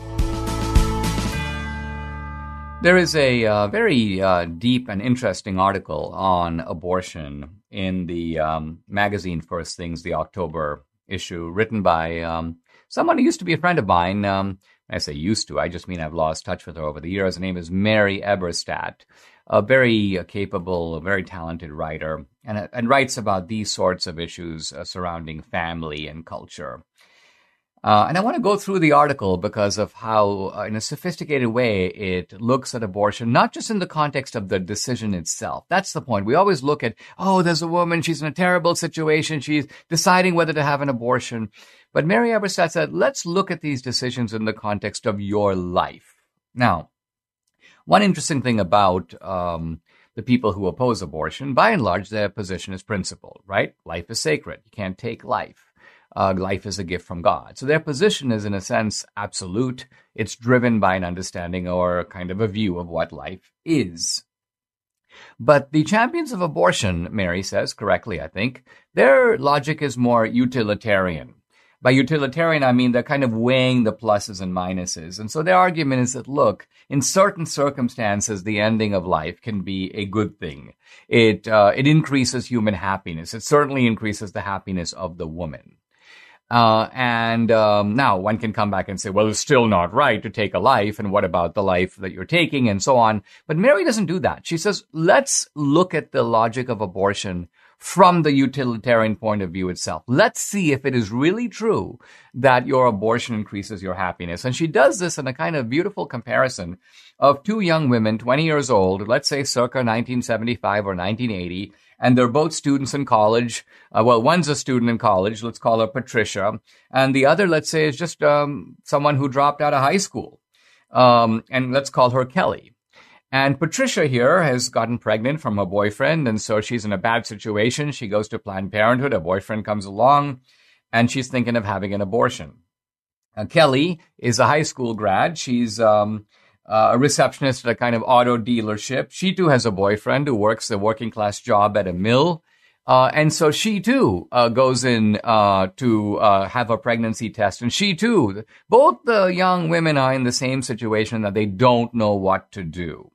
There is a uh, very uh, deep and interesting article on abortion in the um, magazine First Things, the October issue, written by um, someone who used to be a friend of mine. Um, I say used to, I just mean I've lost touch with her over the years. Her name is Mary Eberstadt, a very uh, capable, a very talented writer, and, uh, and writes about these sorts of issues uh, surrounding family and culture. Uh, and I want to go through the article because of how, uh, in a sophisticated way, it looks at abortion, not just in the context of the decision itself. That's the point. We always look at, oh, there's a woman, she's in a terrible situation, she's deciding whether to have an abortion. But Mary Eberstadt said, let's look at these decisions in the context of your life. Now, one interesting thing about um, the people who oppose abortion, by and large, their position is principled, right? Life is sacred. You can't take life. Uh, life is a gift from God. So their position is, in a sense, absolute. It's driven by an understanding or kind of a view of what life is. But the champions of abortion, Mary says, correctly, I think, their logic is more utilitarian. By utilitarian, I mean they're kind of weighing the pluses and minuses. And so their argument is that, look, in certain circumstances, the ending of life can be a good thing. It, uh, it increases human happiness. It certainly increases the happiness of the woman. Uh, and um, now one can come back and say, well, it's still not right to take a life, and what about the life that you're taking, and so on. But Mary doesn't do that. She says, let's look at the logic of abortion from the utilitarian point of view itself. Let's see if it is really true that your abortion increases your happiness. And she does this in a kind of beautiful comparison of two young women, twenty years old, let's say circa nineteen seventy-five or nineteen eighty, and they're both students in college. Uh, well, one's a student in college. Let's call her Patricia. And the other, let's say, is just um, someone who dropped out of high school. Um, and let's call her Kelly. And Patricia here has gotten pregnant from her boyfriend, and so she's in a bad situation. She goes to Planned Parenthood. Her boyfriend comes along, and she's thinking of having an abortion. Uh, Kelly is a high school grad. She's um, uh, a receptionist at a kind of auto dealership. She, too, has a boyfriend who works a working-class job at a mill. Uh, and so she, too, uh, goes in uh, to uh, have a pregnancy test. And she, too, both the young women are in the same situation that they don't know what to do.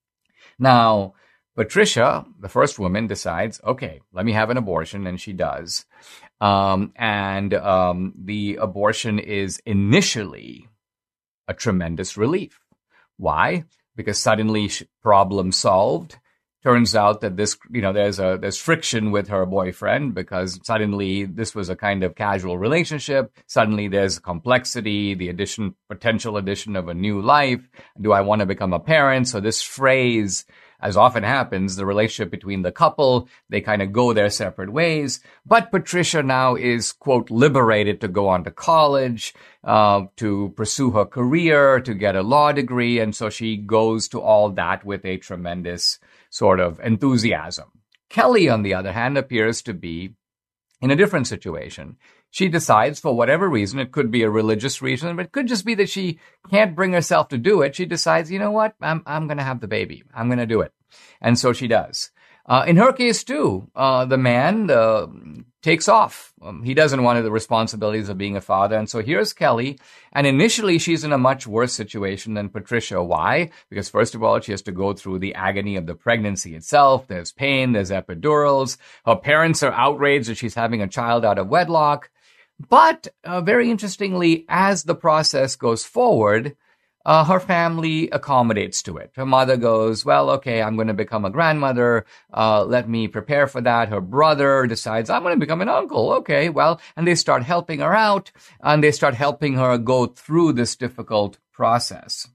Now, Patricia, the first woman, decides, okay, let me have an abortion, and she does. Um, and um, the abortion is initially a tremendous relief. Why? Because suddenly, problem solved. turns out that this, you know, there's a there's friction with her boyfriend because suddenly this was a kind of casual relationship. Suddenly there's complexity, the addition, potential addition of a new life. Do I want to become a parent? So this phrase, as often happens, the relationship between the couple, they kind of go their separate ways. But Patricia now is, quote, liberated to go on to college, uh, to pursue her career, to get a law degree. And so she goes to all that with a tremendous sort of enthusiasm. Kelly, on the other hand, appears to be in a different situation. She decides, for whatever reason, it could be a religious reason, but it could just be that she can't bring herself to do it. She decides, you know what, I'm I'm going to have the baby. I'm going to do it. And so she does. Uh, in her case, too, uh, the man uh, takes off. Um, he doesn't want the responsibilities of being a father. And so here's Kelly. And initially, she's in a much worse situation than Patricia. Why? Because first of all, she has to go through the agony of the pregnancy itself. There's pain. There's epidurals. Her parents are outraged that she's having a child out of wedlock. But uh, very interestingly, as the process goes forward, Uh, her family accommodates to it. Her mother goes, well, okay, I'm going to become a grandmother. Uh, let me prepare for that. Her brother decides, I'm going to become an uncle. Okay, well, and they start helping her out, and they start helping her go through this difficult process.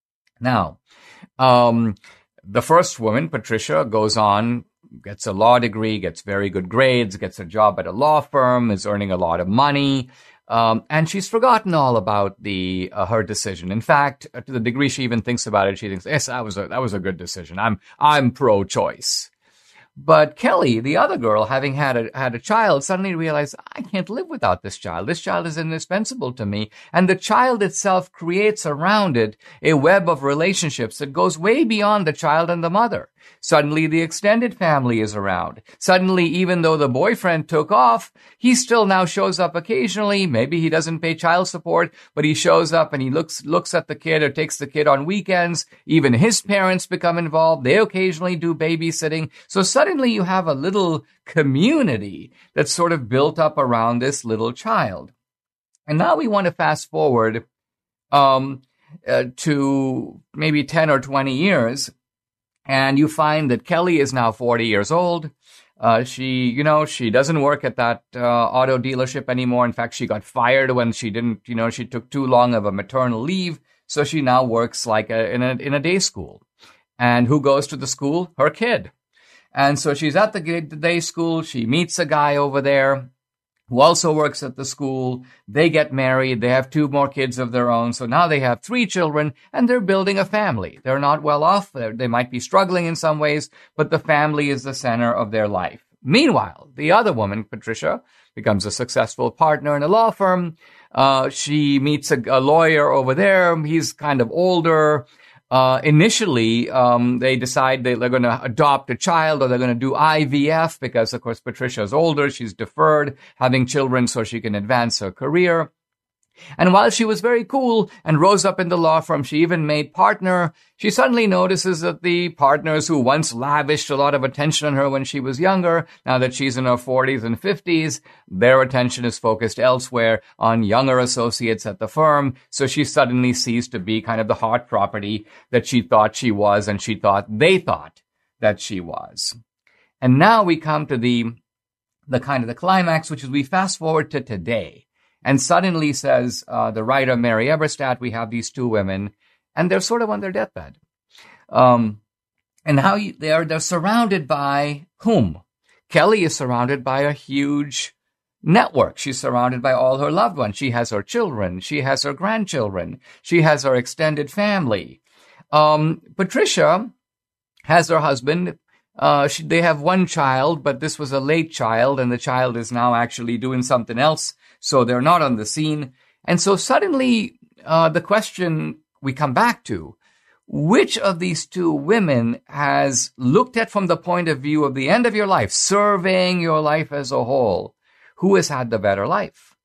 Now, um, the first woman, Patricia, goes on, gets a law degree, gets very good grades, gets a job at a law firm, is earning a lot of money. Um, and she's forgotten all about the uh, her decision. In fact, to the degree she even thinks about it, she thinks, "Yes, that was a that was a good decision. I'm I'm pro-choice." But Kelly, the other girl, having had a had a child, suddenly realized, I can't live without this child. This child is indispensable to me. And the child itself creates around it a web of relationships that goes way beyond the child and the mother. Suddenly, the extended family is around. Suddenly, even though the boyfriend took off, he still now shows up occasionally. Maybe he doesn't pay child support, but he shows up and he looks looks at the kid or takes the kid on weekends. Even his parents become involved. They occasionally do babysitting. So suddenly you have a little community that's sort of built up around this little child. And now we want to fast forward um, uh, to maybe ten or twenty years. And you find that Kelly is now forty years old. Uh, she, you know, she doesn't work at that uh, auto dealership anymore. In fact, she got fired when she didn't, you know, she took too long of a maternal leave. So she now works like a, in a in a day school. And who goes to the school? Her kid. And so she's at the day school. She meets a guy over there who also works at the school. They get married. They have two more kids of their own. So now they have three children, and they're building a family. They're not well off. They're, they might be struggling in some ways, but the family is the center of their life. Meanwhile, the other woman, Patricia, becomes a successful partner in a law firm. Uh, she meets a, a lawyer over there. He's kind of older. Uh, initially, um, they decide they, they're going to adopt a child, or they're going to do I V F because, of course, Patricia's older. She's deferred having children so she can advance her career. And while she was very cool and rose up in the law firm, she even made partner, she suddenly notices that the partners who once lavished a lot of attention on her when she was younger, now that she's in her forties and fifties, their attention is focused elsewhere on younger associates at the firm. So she suddenly ceased to be kind of the hot property that she thought she was, and she thought they thought that she was. And now we come to the, the kind of the climax, which is we fast forward to today. And suddenly, says uh, the writer Mary Eberstadt, we have these two women, and they're sort of on their deathbed. Um, and how you, they are, they're surrounded by whom? Kelly is surrounded by a huge network. She's surrounded by all her loved ones. She has her children. She has her grandchildren. She has her extended family. Um, Patricia has her husband. Uh, she, they have one child, but this was a late child, and the child is now actually doing something else. So they're not on the scene. And so suddenly, uh, the question we come back to, which of these two women has looked at from the point of view of the end of your life, surveying your life as a whole, who has had the better life?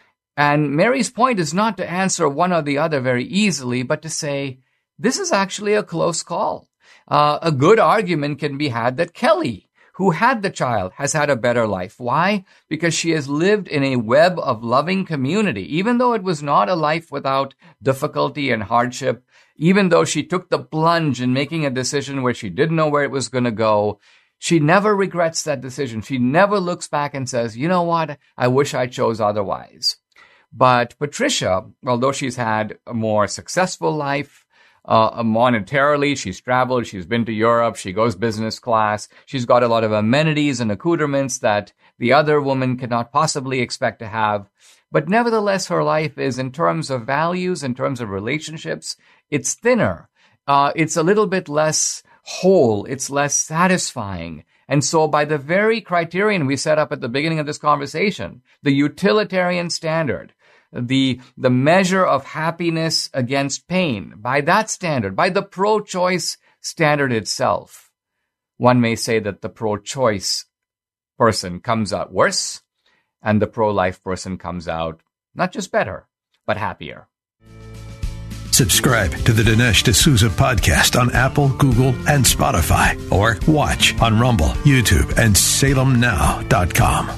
And Mary's point is not to answer one or the other very easily, but to say, this is actually a close call. Uh, a good argument can be had that Kelly, who had the child has had a better life. Why? Because she has lived in a web of loving community, even though it was not a life without difficulty and hardship, even though she took the plunge in making a decision where she didn't know where it was going to go. She never regrets that decision. She never looks back and says, you know what, I wish I chose otherwise. But Patricia, although she's had a more successful life, Uh, monetarily, she's traveled, she's been to Europe, she goes business class, she's got a lot of amenities and accoutrements that the other woman cannot possibly expect to have. But nevertheless, her life is, in terms of values, in terms of relationships, it's thinner. Uh, it's a little bit less whole. It's less satisfying. And so by the very criterion we set up at the beginning of this conversation, the utilitarian standard, the the measure of happiness against pain, by that standard, by the pro-choice standard itself, one may say that the pro-choice person comes out worse and the pro-life person comes out not just better, but happier. Subscribe to the Dinesh D'Souza podcast on Apple, Google, and Spotify, or watch on Rumble, YouTube, and Salem Now dot com.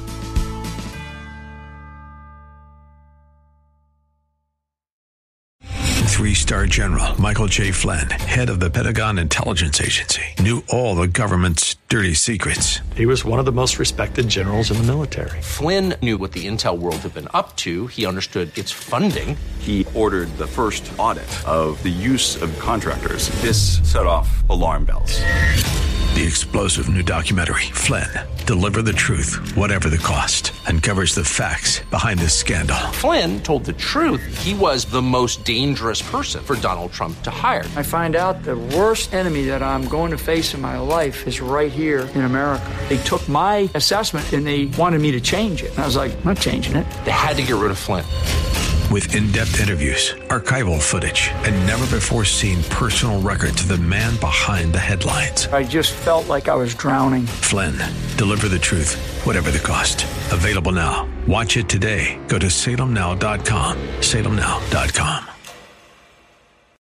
Three-star General Michael J. Flynn, head of the Pentagon Intelligence Agency, knew all the government's dirty secrets. He was one of the most respected generals in the military. Flynn knew what the intel world had been up to. He understood its funding. He ordered the first audit of the use of contractors. This set off alarm bells. The explosive new documentary, Flynn, Deliver the Truth, Whatever the Cost, uncovers the facts behind this scandal. Flynn told the truth. He was the most dangerous person for Donald Trump to hire. I find out the worst enemy that I'm going to face in my life is right here in America. They took my assessment and they wanted me to change it. And I was like, I'm not changing it. They had to get rid of Flynn. With in-depth interviews, archival footage, and never-before-seen personal records of the man behind the headlines. I just felt like I was drowning. Flynn, Deliver the Truth, Whatever the Cost. Available now. Watch it today. Go to Salem Now dot com. Salem Now dot com.